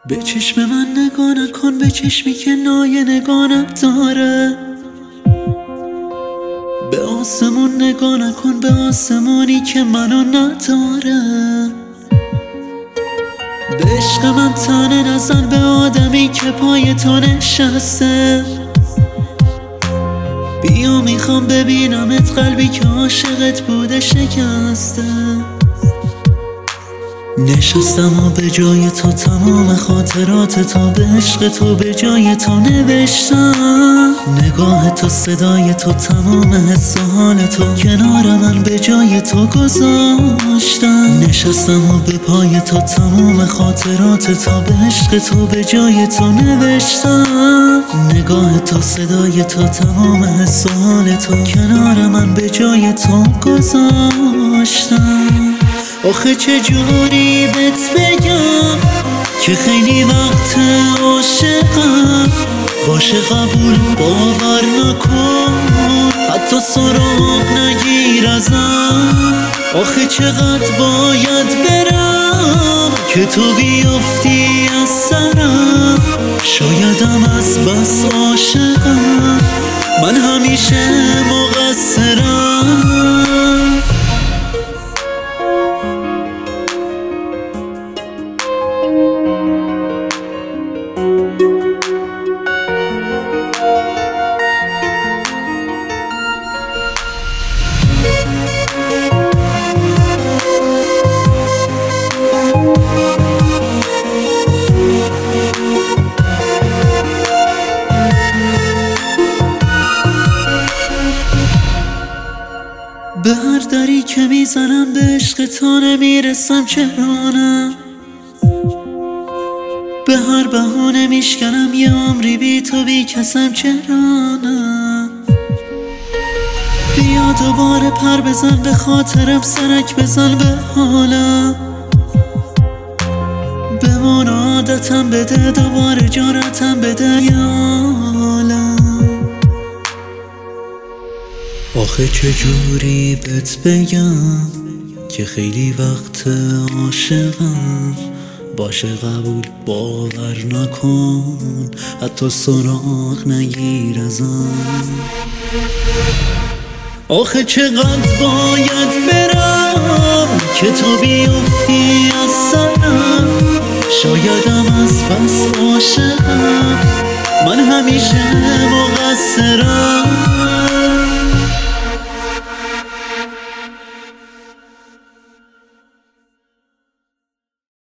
به چشم من نگاه نکن، به چشمی که نایه نگاه نداره. به آسمون نگاه نکن، به آسمونی که منو نداره. به عشق من تنه نزن، به آدمی که پای تو نشسته. بیا میخوام ببینمت، قلبی که عاشقت بوده شکسته. نشستم و به جای تو تمام خاطرات تو، به عشق تو به جای تو نوشتم. نگاه تو، صدای تو، تمام حس و حال تو کنار من به جای تو گذاشتم. نشستم و به پای تو تمام خاطرات تو، به عشق تو به جای تو نوشتم. نگاه تو، صدای تو، تمام حس و حال تو کنار من به جای تو گذاشتم. آخه چجوری بهت بگم که خیلی وقت عاشقم. باشه قبول، باور نکن، حتی سراغ نگیر ازم. آخه چقدر باید برم که تو بیفتی از سرم. شایدم از بس عاشقم، من همیشه مقصرم. به هر دری که میزنم به عشق تو نمیرسم، چرا نه؟ به هر بهونه میشکنم یه عمری بی تو بی کسم، چرا نه؟ بیا دوباره پر بزن به خاطرم، سرک بزن به حالم. بمون عادتم بده، دوباره جارتم بده یه عالم. آخه چجوری بهت بگم که خیلی وقت عاشقم. باشه قبول، باور نکن، حتی سراغ نگیر ازم. آخه چقدر باید برم که تو بیفتی از سرم. شایدم از بس عاشقم، من همیشه مقصرم.